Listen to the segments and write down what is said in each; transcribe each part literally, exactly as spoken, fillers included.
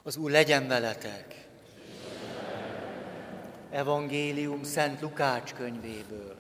Az Úr legyen veletek! Evangélium Szent Lukács könyvéből.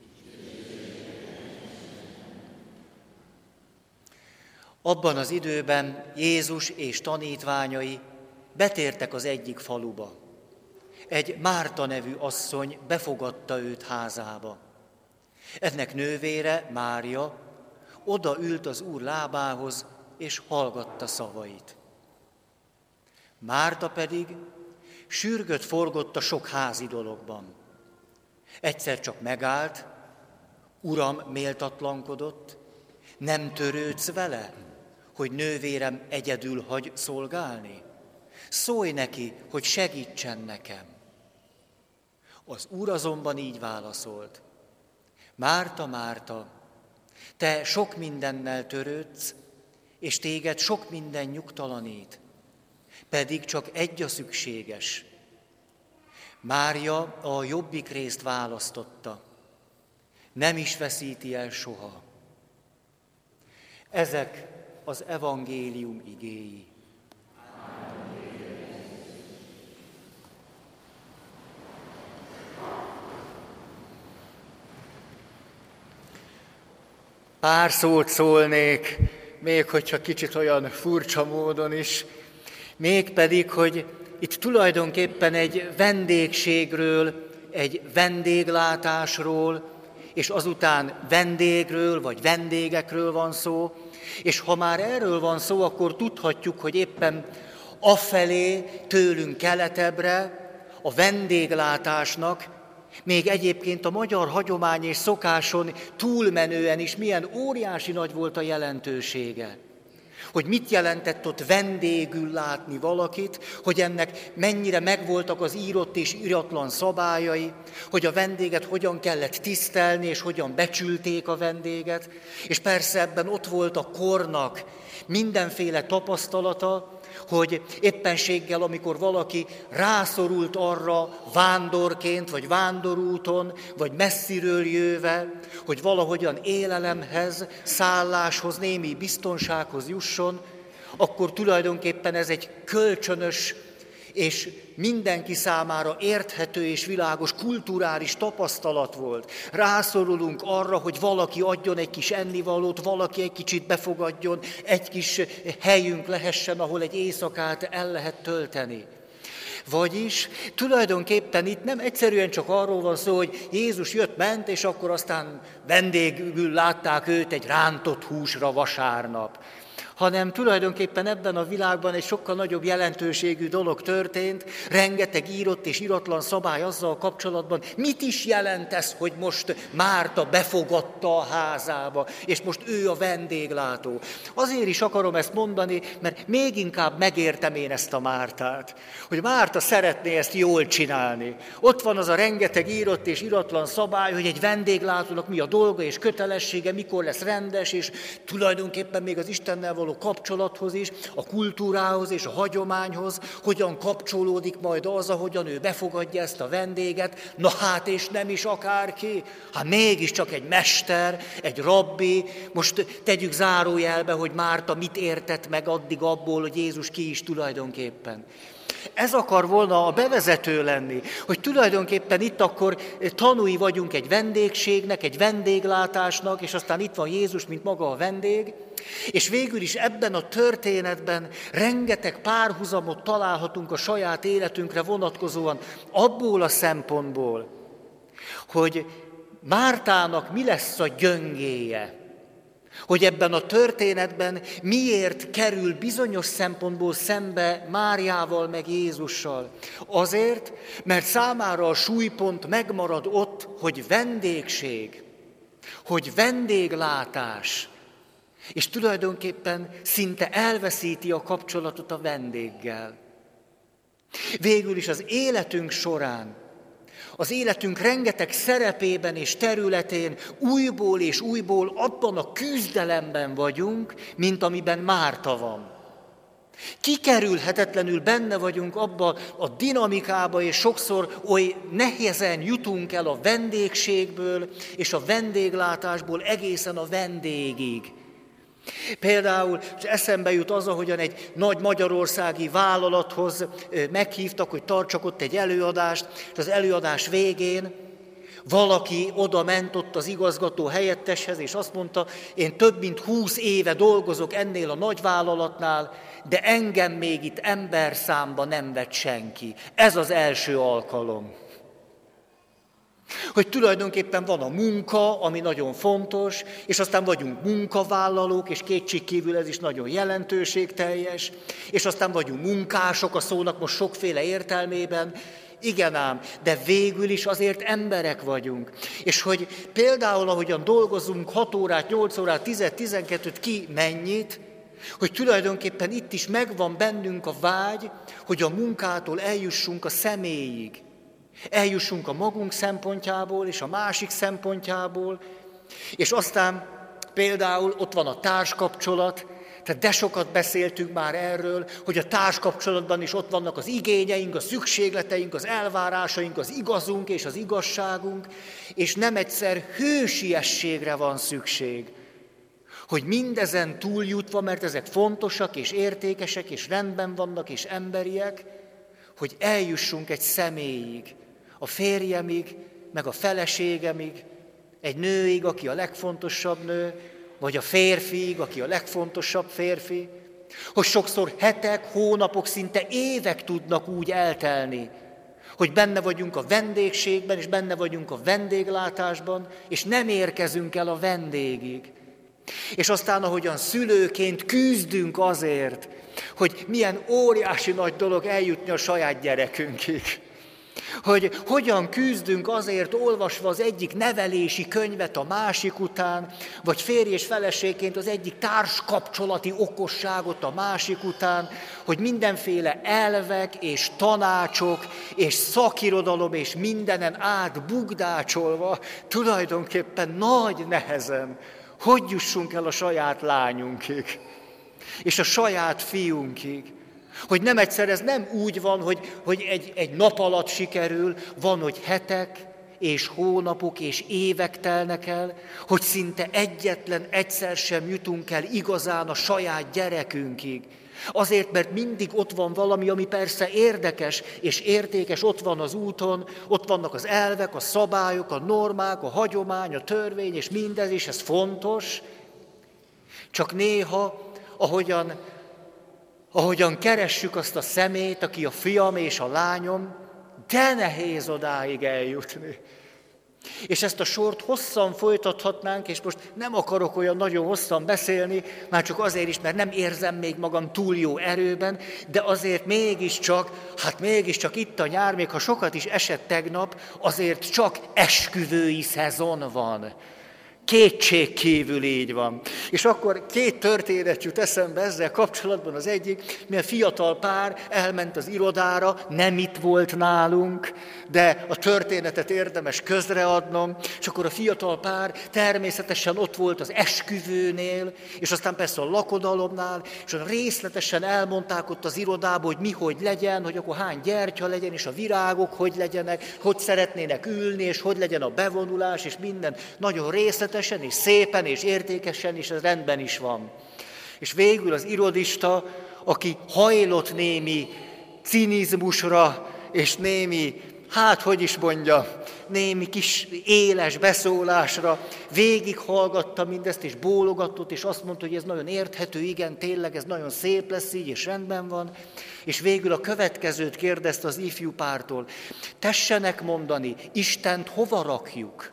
Abban az időben Jézus és tanítványai betértek az egyik faluba. Egy Márta nevű asszony befogadta őt házába. Ennek nővére, Mária, odaült az Úr lábához, és hallgatta szavait. Márta pedig sürgött forgott a sok házi dologban. Egyszer csak megállt, Uram, méltatlankodott, nem törődsz vele, hogy nővérem egyedül hagy szolgálni? Szólj neki, hogy segítsen nekem. Az Úr azonban így válaszolt. Márta, Márta, te sok mindennel törődsz, és téged sok minden nyugtalanít, pedig csak egy a szükséges. Mária a jobbik részt választotta, nem is veszíti el soha. Ezek az evangélium igéi. Pár szót szólnék, még hogyha kicsit olyan furcsa módon is, mégpedig, hogy itt tulajdonképpen egy vendégségről, egy vendéglátásról, és azután vendégről vagy vendégekről van szó, és ha már erről van szó, akkor tudhatjuk, hogy éppen afelé, tőlünk keletebbre, a vendéglátásnak, még egyébként a magyar hagyomány és szokáson túlmenően is milyen óriási nagy volt a jelentősége. Hogy mit jelentett ott vendégül látni valakit, hogy ennek mennyire megvoltak az írott és íratlan szabályai, hogy a vendéget hogyan kellett tisztelni, és hogyan becsülték a vendéget. És persze ebben ott volt a kornak mindenféle tapasztalata, hogy éppenséggel, amikor valaki rászorult arra vándorként, vagy vándorúton, vagy messziről jöve, hogy valahogyan élelemhez, szálláshoz, némi biztonsághoz jusson, akkor tulajdonképpen ez egy kölcsönös és mindenki számára érthető és világos kulturális tapasztalat volt. Rászorulunk arra, hogy valaki adjon egy kis ennivalót, valaki egy kicsit befogadjon, egy kis helyünk lehessen, ahol egy éjszakát el lehet tölteni. Vagyis tulajdonképpen itt nem egyszerűen csak arról van szó, hogy Jézus jött-ment, és akkor aztán vendégül látták őt egy rántott húsra vasárnap, hanem tulajdonképpen ebben a világban egy sokkal nagyobb jelentőségű dolog történt, rengeteg írott és íratlan szabály azzal kapcsolatban, mit is jelent ez, hogy most Márta befogadta a házába, és most ő a vendéglátó. Azért is akarom ezt mondani, mert még inkább megértem én ezt a Mártát, hogy Márta szeretné ezt jól csinálni. Ott van az a rengeteg írott és íratlan szabály, hogy egy vendéglátónak mi a dolga és kötelessége, mikor lesz rendes, és tulajdonképpen még az Istennel való kapcsolathoz is, a kultúrához és a hagyományhoz, hogyan kapcsolódik majd az, ahogyan ő befogadja ezt a vendéget. Na hát, és nem is akárki, hát mégiscsak egy mester, egy rabbi. Most tegyük zárójelbe, hogy Márta mit értett meg addig abból, hogy Jézus ki is tulajdonképpen. Ez akar volna a bevezető lenni, hogy tulajdonképpen itt akkor tanúi vagyunk egy vendégségnek, egy vendéglátásnak, és aztán itt van Jézus, mint maga a vendég, és végül is ebben a történetben rengeteg párhuzamot találhatunk a saját életünkre vonatkozóan, abból a szempontból, hogy Mártának mi lesz a gyöngéje, hogy ebben a történetben miért kerül bizonyos szempontból szembe Máriával meg Jézussal. Azért, mert számára a súlypont megmarad ott, hogy vendégség, hogy vendéglátás, és tulajdonképpen szinte elveszíti a kapcsolatot a vendéggel. Végül is az életünk során, az életünk rengeteg szerepében és területén újból és újból abban a küzdelemben vagyunk, mint amiben Márta van. Kikerülhetetlenül benne vagyunk abba a dinamikába, és sokszor oly nehézen jutunk el a vendégségből és a vendéglátásból egészen a vendégig. Például eszembe jut az, ahogyan egy nagy magyarországi vállalathoz meghívtak, hogy tartsak ott egy előadást, és az előadás végén valaki oda ment ott az igazgató helyetteshez, és azt mondta, én több mint húsz éve dolgozok ennél a nagyvállalatnál, de engem még itt emberszámba nem vett senki. Ez az első alkalom. Hogy tulajdonképpen van a munka, ami nagyon fontos, és aztán vagyunk munkavállalók, és kétségkívül ez is nagyon jelentőségteljes, és aztán vagyunk munkások a szónak most sokféle értelmében. Igen ám, de végül is azért emberek vagyunk. És hogy például, ahogyan dolgozunk hat órát, nyolc órát, tíz, tizenkettőt, ki mennyit, hogy tulajdonképpen itt is megvan bennünk a vágy, hogy a munkától eljussunk a személyig. Eljussunk a magunk szempontjából és a másik szempontjából, és aztán például ott van a társkapcsolat, tehát de sokat beszéltünk már erről, hogy a társkapcsolatban is ott vannak az igényeink, a szükségleteink, az elvárásaink, az igazunk és az igazságunk, és nem egyszer hősiességre van szükség, hogy mindezen túljutva, mert ezek fontosak és értékesek és rendben vannak és emberiek, hogy eljussunk egy személyig, a férjemig, meg a feleségemig, egy nőig, aki a legfontosabb nő, vagy a férfiig, aki a legfontosabb férfi, hogy sokszor hetek, hónapok, szinte évek tudnak úgy eltelni, hogy benne vagyunk a vendégségben, és benne vagyunk a vendéglátásban, és nem érkezünk el a vendégig. És aztán, ahogyan szülőként küzdünk azért, hogy milyen óriási nagy dolog eljutni a saját gyerekünkig. Hogy hogyan küzdünk azért, olvasva az egyik nevelési könyvet a másik után, vagy férj és feleségként az egyik társkapcsolati okosságot a másik után, hogy mindenféle elvek és tanácsok és szakirodalom és mindenen át bugdácsolva tulajdonképpen nagy nehezen, hogy jussunk el a saját lányunkig, és a saját fiunkig. Hogy nem egyszer ez nem úgy van, hogy, hogy egy, egy nap alatt sikerül, van, hogy hetek és hónapok és évek telnek el, hogy szinte egyetlen egyszer sem jutunk el igazán a saját gyerekünkig. Azért, mert mindig ott van valami, ami persze érdekes és értékes, ott van az úton, ott vannak az elvek, a szabályok, a normák, a hagyomány, a törvény, és mindez, és ez fontos. Csak néha, ahogyan, ahogyan keressük azt a szemét, aki a fiam és a lányom, de nehéz odáig eljutni. És ezt a sort hosszan folytathatnánk, és most nem akarok olyan nagyon hosszan beszélni, már csak azért is, mert nem érzem még magam túl jó erőben, de azért mégiscsak, hát mégiscsak itt a nyár, még ha sokat is esett tegnap, azért csak esküvői szezon van. Kétségkívül így van. És akkor két történet jut eszembe ezzel kapcsolatban. Az egyik, milyen fiatal pár elment az irodára, nem itt volt nálunk, de a történetet érdemes közreadnom, és akkor a fiatal pár természetesen ott volt az esküvőnél, és aztán persze a lakodalomnál, és részletesen elmondták ott az irodába, hogy mi hogy legyen, hogy akkor hány gyertya legyen, és a virágok hogy legyenek, hogy szeretnének ülni, és hogy legyen a bevonulás, és minden nagyon részletes, és szépen, és értékesen, és ez rendben is van. És végül az irodista, aki hajlott némi cinizmusra, és némi, hát hogy is mondja, némi kis éles beszólásra, végighallgatta mindezt, és bólogatott, és azt mondta, hogy ez nagyon érthető, igen, tényleg ez nagyon szép lesz így, és rendben van. És végül a következőt kérdezte az ifjú pártól: tessenek mondani, Istent hova rakjuk?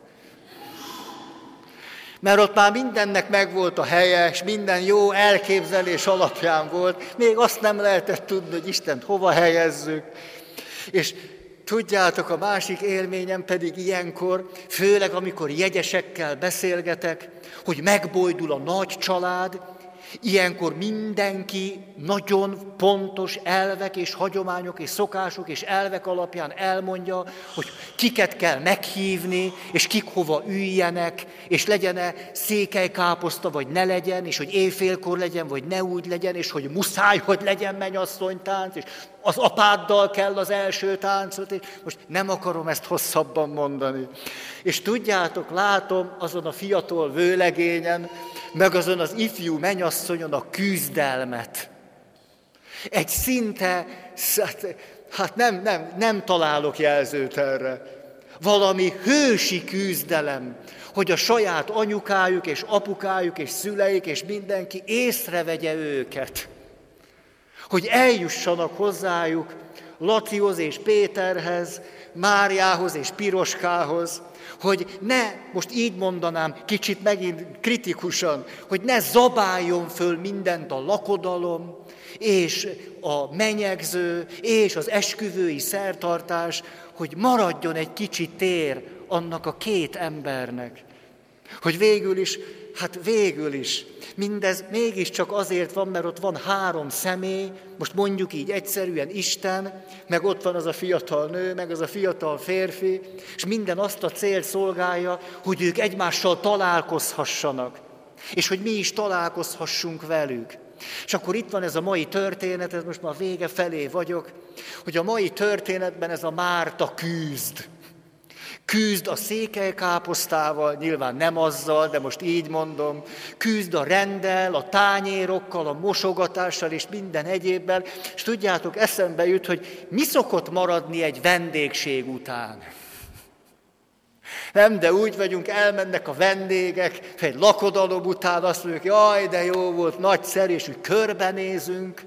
Mert ott már mindennek megvolt a helye, és minden jó elképzelés alapján volt. Még azt nem lehetett tudni, hogy Istent hova helyezzük. És tudjátok, a másik élményem pedig ilyenkor, főleg amikor jegyesekkel beszélgetek, hogy megbojdul a nagy család, Ilyenkor mindenki nagyon pontos elvek és hagyományok és szokások és elvek alapján elmondja, hogy kiket kell meghívni, és kik hova üljenek, és legyen-e székelykáposzta, vagy ne legyen, és hogy éjfélkor legyen, vagy ne úgy legyen, és hogy muszáj, hogy legyen mennyasszonytánc, és az apáddal kell az első táncot, és most nem akarom ezt hosszabban mondani. És tudjátok, látom azon a fiatal vőlegényen, meg azon az ifjú mennyasszonyon a küzdelmet. Egy szinte, hát nem, nem, nem találok jelzőt erre. Valami hősi küzdelem, hogy a saját anyukájuk és apukájuk és szüleik és mindenki észrevegye őket. Hogy eljussanak hozzájuk Lacihoz és Péterhez, Máriához és Piroskához, hogy ne, most így mondanám, kicsit megint kritikusan, hogy ne zabáljon föl mindent a lakodalom, és a menyegző, és az esküvői szertartás, hogy maradjon egy kicsi tér annak a két embernek. Hogy végül is, hát végül is, mindez mégiscsak azért van, mert ott van három személy, most mondjuk így egyszerűen Isten, meg ott van az a fiatal nő, meg az a fiatal férfi, és minden azt a célt szolgálja, hogy ők egymással találkozhassanak, és hogy mi is találkozhassunk velük. És akkor itt van ez a mai történet, ez most már a vége felé vagyok, hogy a mai történetben ez a Márta küzd. Küzd a székelykáposztával, nyilván nem azzal, de most így mondom, küzd a renddel, a tányérokkal, a mosogatással és minden egyébbel, és tudjátok, eszembe jut, hogy mi szokott maradni egy vendégség után. Nem, de úgy vagyunk, elmennek a vendégek, egy lakodalom után azt mondjuk, jaj, de jó volt, nagyszerű, és úgy körbenézünk.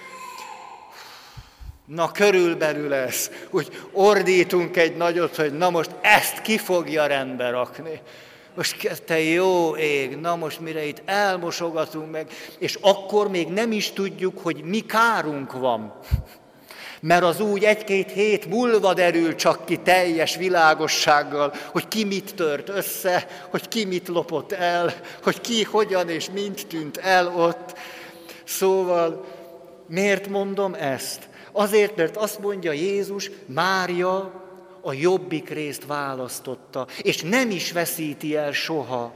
Na, körülbelül ez, úgy ordítunk egy nagyot, hogy na most ezt ki fogja rendbe rakni. Most te jó ég, na most mire itt elmosogatunk meg, és akkor még nem is tudjuk, hogy mi kárunk van. Mert az úgy egy-két hét múlva derül csak ki teljes világossággal, hogy ki mit tört össze, hogy ki mit lopott el, hogy ki hogyan és mint tűnt el ott. Szóval miért mondom ezt? Azért, mert azt mondja Jézus, Mária a jobbik részt választotta, és nem is veszíti el soha.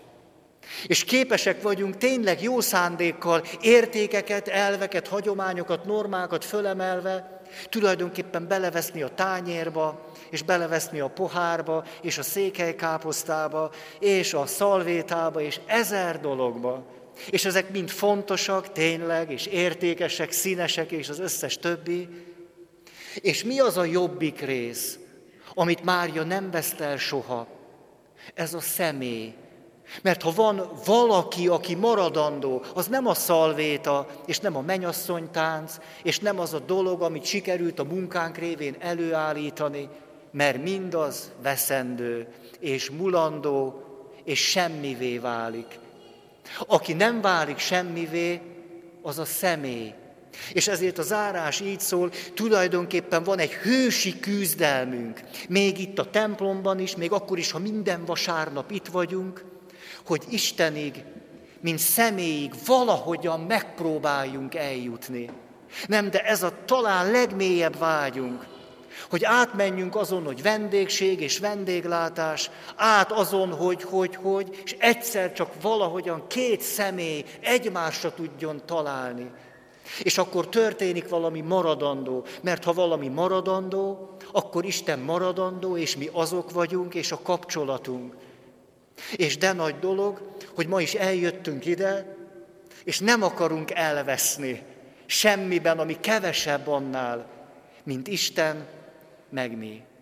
És képesek vagyunk tényleg jó szándékkal értékeket, elveket, hagyományokat, normákat fölemelve, tulajdonképpen beleveszni a tányérba, és beleveszni a pohárba, és a székelykáposztába, és a szalvétába, és ezer dologba. És ezek mind fontosak, tényleg, és értékesek, színesek, és az összes többi. És mi az a jobbik rész, amit Mária nem veszt el soha? Ez a személy. Mert ha van valaki, aki maradandó, az nem a szalvéta, és nem a mennyasszonytánc, és nem az a dolog, amit sikerült a munkánk révén előállítani, mert mindaz veszendő, és mulandó, és semmivé válik. Aki nem válik semmivé, az a személy. És ezért a zárás így szól, tulajdonképpen van egy hősi küzdelmünk, még itt a templomban is, még akkor is, ha minden vasárnap itt vagyunk, hogy Istenig, mint személyig valahogyan megpróbáljunk eljutni. Nem, de ez a talán legmélyebb vágyunk, hogy átmenjünk azon, hogy vendégség és vendéglátás, át azon, hogy, hogy, hogy, és egyszer csak valahogyan két személy egymásra tudjon találni. És akkor történik valami maradandó, mert ha valami maradandó, akkor Isten maradandó, és mi azok vagyunk, és a kapcsolatunk. És de nagy dolog, hogy ma is eljöttünk ide, és nem akarunk elveszni semmiben, ami kevesebb annál, mint Isten, meg mi.